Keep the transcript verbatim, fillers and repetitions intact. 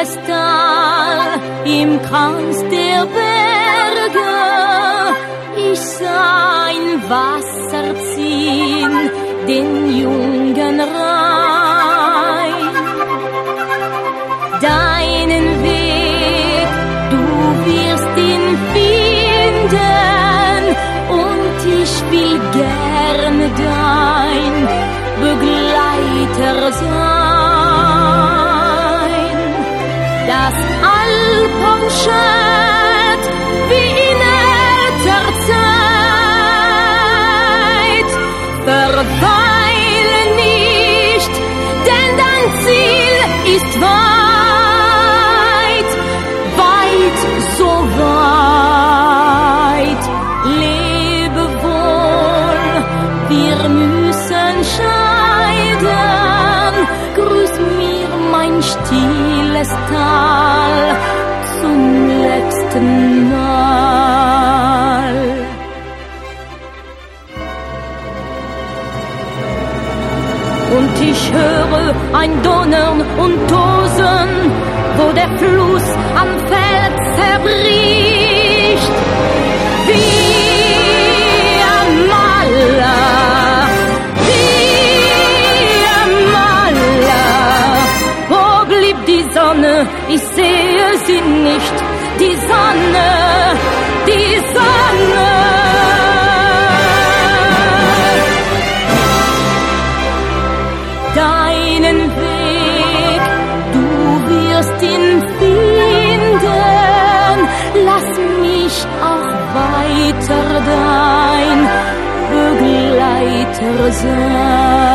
stilles Tal im Kranz der Berge. Ich sah ein Wasser ziehen, den jungen Rhein. Deinen Weg, du wirst ihn finden, und ich will gerne dein Begleiter sein. Das Alpenschat wie in alter Zeit, verweile nicht, denn dein Ziel ist weit, weit, so weit. Lebe wohl, wir müssen scheiden. Grüß mir mein stilles Tal zum letzten Mal. Und ich höre ein Donnern und Tosen, wo der Fluss am Feld zerbricht. Wie am Maler, wie am Maler. Wo blieb die Sonne? Ich sehe sie nicht. Die Sonne, die Sonne. Deinen Weg, du wirst ihn finden. Lass mich auch weiter dein Begleiter sein.